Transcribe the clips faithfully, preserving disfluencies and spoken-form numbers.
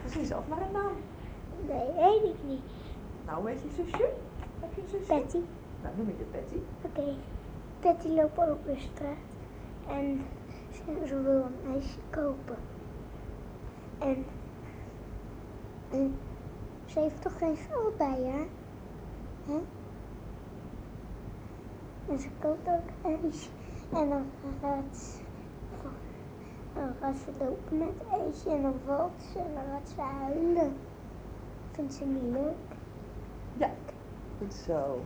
Verzin zelf maar een naam. Nee, weet ik niet. Nou, weet je zusje? Heb je een zusje? Patty. Nou, noem ik het Patty. Oké. Okay. Patty loopt over de straat. En ze, ze wil een ijsje kopen. En, en ze heeft toch geen geld bij haar? Hè? En ze koopt ook ijsje. En dan gaat ze, dan gaat ze lopen met ijsje en dan valt ze en dan gaat ze huilen. Vindt ze niet leuk? Ja, goed zo.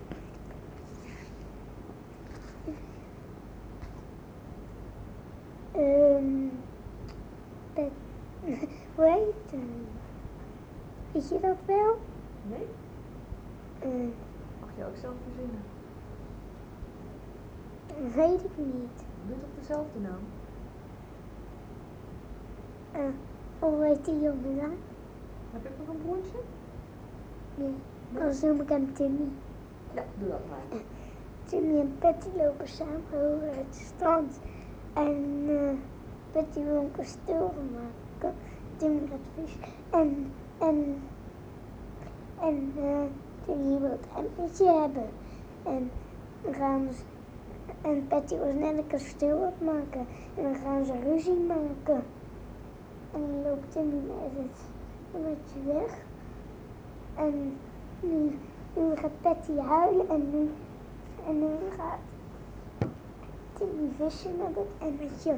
Um, Pet, hoe heet hem? Weet je dat wel? Nee? Uh, Mag je ook zelf verzinnen? Weet ik niet. Doe toch dezelfde naam? Uh, hoe heet die jongen dan? Heb ik nog een broertje? Nee, anders noem ik hem Timmy. Ja, doe dat maar. Uh, Timmy en Patty lopen samen over het strand. En uh, Patty wil een kasteel maken. Timmy gaat vissen. En, en, en uh, Timmy wil het emmertje hebben. En dan gaan ze, en Patty wil net een kasteel opmaken. En dan gaan ze ruzie maken. En dan loopt Timmy met het emmertje weg. En nu, nu gaat Patty huilen en nu, en nu gaat Timmy vissen met het emmertje.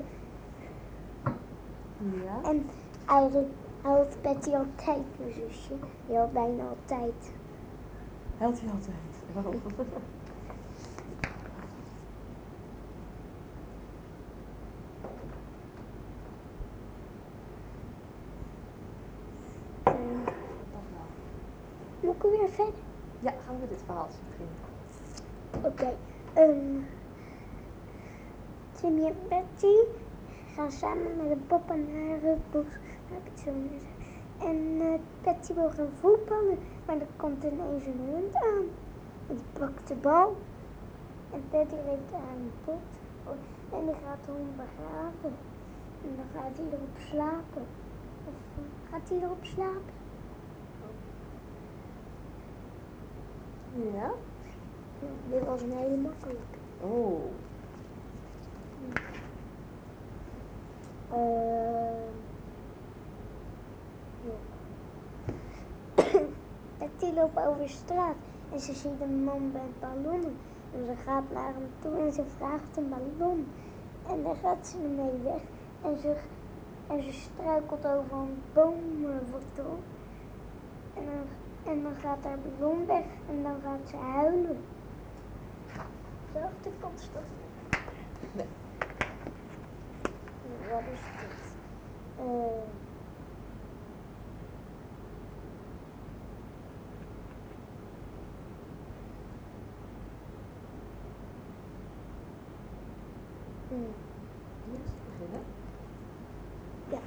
Ja. En eigenlijk huilt Patty altijd, mijn zusje. Die huilt bijna altijd. Huilt hij altijd? Oh. Uh, moet ik weer verder? Ja, gaan we dit verhaaltje beginnen. Oké. Okay. Um, Timmy en Patty gaan samen met een papa naar het bos. Laat ik het zo maar zeggen. En uh, Patty wil gaan voetballen, maar er komt ineens een hond aan. En die pakt de bal. En Patty reed aan een pot. En die gaat de hond begraven. En dan gaat hij erop slapen. Of uh, gaat hij erop slapen? Ja? Ja, dit was een hele makkelijke. Oh. Uh, ja. Patty loopt over de straat en ze ziet een man met ballonnen. En ze gaat naar hem toe en ze vraagt een ballon. En dan gaat ze ermee weg en ze, en ze struikelt over een boomwortel. En dan, en dan gaat haar ballon weg en dan gaat ze huilen. Zelfde kantstof. Nee. Wat is dit? Uh, hmm. Eerst beginnen. Ja.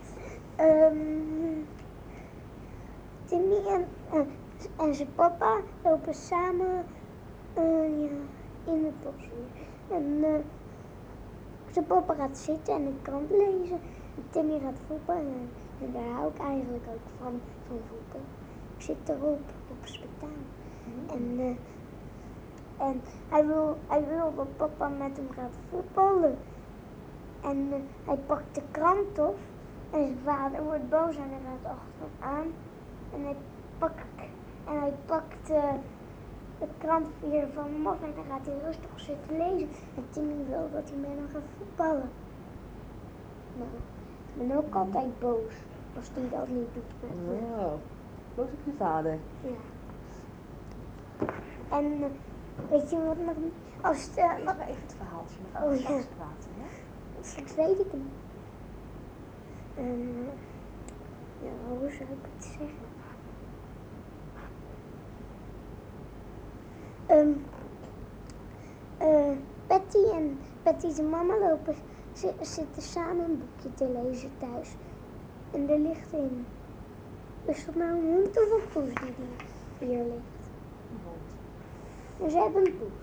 Um, Timmy en, uh, en zijn papa lopen samen uh, ja, in het bos. En uh, zijn papa gaat zitten en een krant lezen. En Timmy gaat voetballen. En daar hou ik eigenlijk ook van, van voetbal. Ik zit erop, op spartaan. Mm-hmm. En, uh, en hij, wil, hij wil dat papa met hem gaat voetballen. En uh, hij pakt de krant op. En zijn vader wordt boos en hij gaat achter hem aan. En hij pakt, en hij pakt uh, de krant weer van hem af en dan gaat hij rustig zitten lezen. En Timmy wil dat hij met hem gaat voetballen. Nou, ik ben ook altijd boos als hij dat niet doet met me. Oh, boos op je vader. Ja. En uh, weet je wat nog niet? Als het, uh, nog even het verhaaltje met oh, ons ja. praten, hè? Straks weet ik hem. Um, ja, hoe zou ik het zeggen? Um, uh, Patty en Patty's mama lopen, zitten samen een boekje te lezen thuis. En er ligt in. Is dat nou een hond of een poes die hier ligt? Een hond. En ze hebben een poes.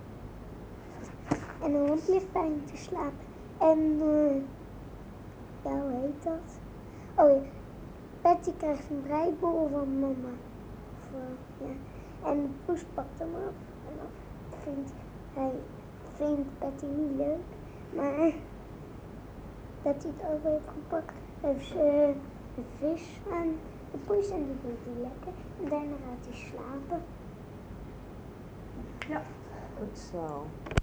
En de hond ligt bij hem te slapen. En uh, ja, hoe heet dat? Oh ja. Patty krijgt een breibol van mama. Of, uh, ja. En Poes pakt hem af. En dan vindt hij vindt Patty niet leuk. Maar dat hij het over heeft gepakt, heeft ze een vis aan de Poes en die vindt hij lekker. En daarna gaat hij slapen. Ja, goed zo.